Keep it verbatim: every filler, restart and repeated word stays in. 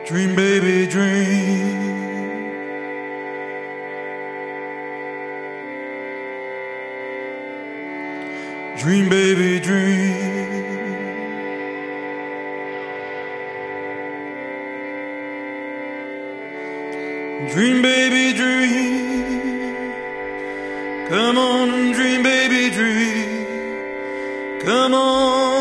Dream, baby, dream. Dream, baby, dream. Dream, baby, dream. Come on and dream, baby, dream. Come on.